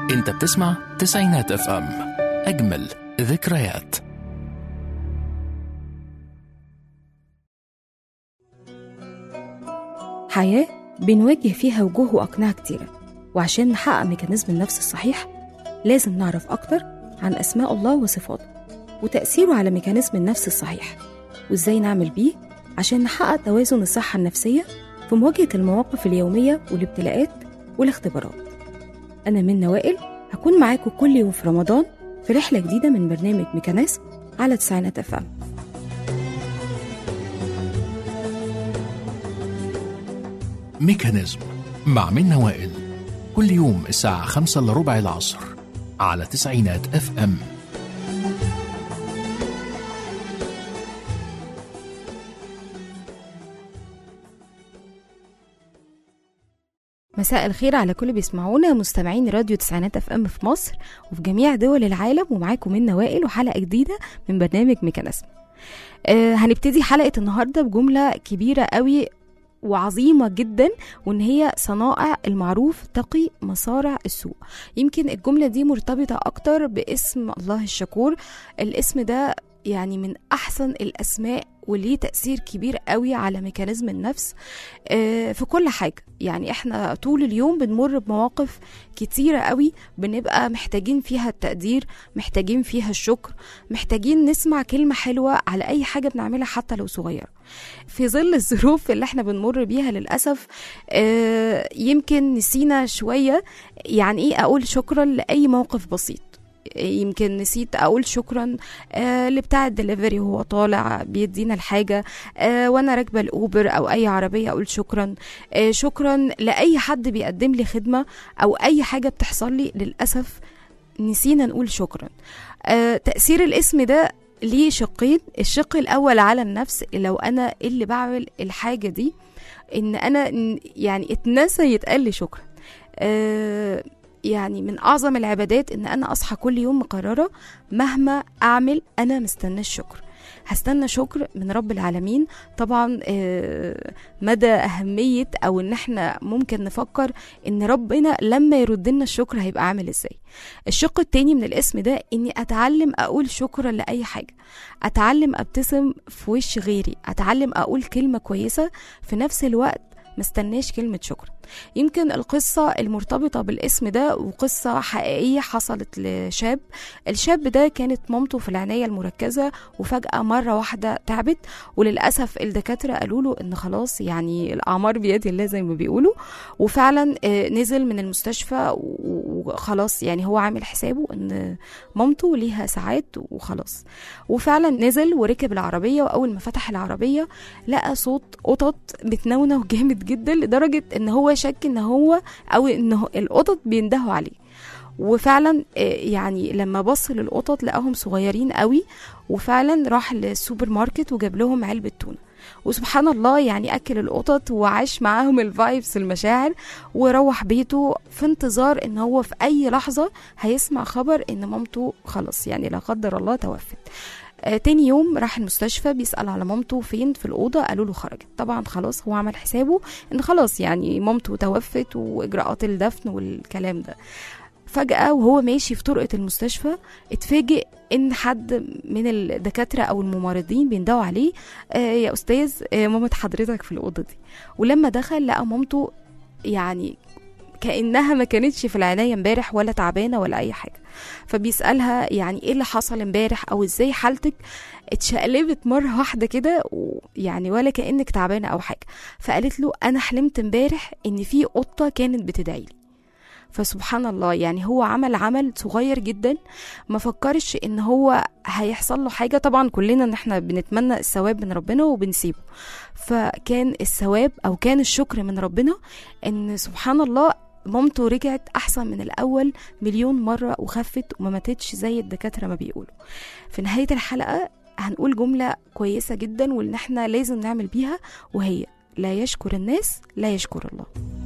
انت بتسمع تسعينات اف ام، اجمل ذكريات. حياة بنواجه فيها وجوه وأقنعة كتيرة، وعشان نحقق ميكانيزم النفس الصحيح لازم نعرف أكتر عن أسماء الله وصفاته وتأثيره على ميكانيزم النفس الصحيح، وإزاي نعمل بيه عشان نحقق توازن الصحة النفسية في مواجهة المواقف اليومية والابتلاءات والاختبارات. أنا منى وائل، هكون معاكم كل يوم في رمضان في رحلة جديدة من برنامج ميكانيزم على تسعينات اف ام. ميكانيزم مع منى وائل، كل يوم الساعة 5:15 العصر على تسعينات اف ام. مساء الخير على كل بيسمعونا مستمعين راديو تسعينات اف ام في مصر وفي جميع دول العالم، ومعاكم منى وائل وحلقة جديدة من برنامج ميكانيزم. هنبتدي حلقة النهاردة بجملة كبيرة قوي وعظيمة جدا، وان هي صنائع المعروف تقي مصارع السوء. يمكن الجملة دي مرتبطة اكتر باسم الله الشكور. الاسم ده يعني من احسن الاسماء وليه تأثير كبير قوي على ميكانيزم النفس في كل حاجة. يعني احنا طول اليوم بنمر بمواقف كتيرة قوي بنبقى محتاجين فيها التقدير، محتاجين فيها الشكر، محتاجين نسمع كلمة حلوة على اي حاجة بنعملها حتى لو صغيرة. في ظل الظروف اللي احنا بنمر بيها للأسف يمكن نسينا شوية يعني ايه اقول شكرا لأي موقف بسيط. يمكن نسيت اقول شكرا لبتاع الدليفري وهو طالع بيدينا الحاجة، وانا راكبه الاوبر او اي عربية اقول شكرا. شكرا لاي حد بيقدم لي خدمة او اي حاجة بتحصل لي. للأسف نسينا نقول شكرا. تأثير الاسم ده ليه شقين. الشق الاول على النفس، لو انا اللي بعمل الحاجة دي ان انا يعني اتنسى يتقال لي شكرا. يعني من أعظم العبادات إن أنا أصحى كل يوم مقررة مهما أعمل أنا مستنى الشكر، هستنى شكر من رب العالمين. طبعا مدى أهمية أو إن احنا ممكن نفكر إن ربنا لما يردنا الشكر هيبقى عامل إزاي. الشق التاني من الاسم ده إني أتعلم أقول شكرا لأي حاجة، أتعلم أبتسم في وش غيري، أتعلم أقول كلمة كويسة في نفس الوقت مستناش كلمة شكر. يمكن القصة المرتبطة بالاسم ده وقصة حقيقية حصلت لشاب. الشاب ده كانت مامته في العناية المركزة وفجأة مرة واحدة تعبت، وللأسف الدكاترة قالوا له ان خلاص يعني الأعمار بيد الله زي ما بيقولوا. وفعلا نزل من المستشفى وخلاص يعني هو عامل حسابه ان مامته ليها ساعات وخلاص. وفعلا نزل وركب العربية، وأول ما فتح العربية لقى صوت قطط بتنونة جامد جدا لدرجة ان هو شك ان هو او انه القطط بيندهوا عليه. وفعلا يعني لما بص للقطط لقاهم صغيرين قوي، وفعلا راح للسوبر ماركت وجاب لهم علبة تونة، وسبحان الله يعني اكل القطط وعاش معاهم الفايبس المشاعر، وروح بيته في انتظار ان هو في اي لحظة هيسمع خبر ان مامته خلاص يعني لا قدر الله توفت. تاني يوم راح المستشفى بيسأل على مامته فين في الأوضة، قالوا له خرجت. طبعا خلاص هو عمل حسابه ان خلاص يعني مامته توفت وإجراءات الدفن والكلام ده. فجأة وهو ماشي في طرقة المستشفى اتفاجئ ان حد من الدكاترة او الممرضين بيندهوا عليه، يا أستاذ مامة حضرتك في الأوضة دي. ولما دخل لقى مامته يعني كأنها ما كانتش في العناية امبارح ولا تعبانة ولا أي حاجة. فبيسألها يعني ايه اللي حصل امبارح او ازاي حالتك اتشقلبت مرة واحدة كده يعني ولا كأنك تعبانة او حاجة. فقالت له انا حلمت امبارح ان في قطة كانت بتدعي لي. فسبحان الله يعني هو عمل صغير جدا، ما فكرش ان هو هيحصل له حاجة. طبعا كلنا ان احنا بنتمنى الثواب من ربنا وبنسيبه، فكان الثواب او كان الشكر من ربنا ان سبحان الله مامته رجعت احسن من الاول مليون مرة وخفت وما ماتتش زي الدكاترة ما بيقولوا. في نهاية الحلقة هنقول جملة كويسة جدا وان احنا لازم نعمل بيها، وهي لا يشكر الناس لا يشكر الله.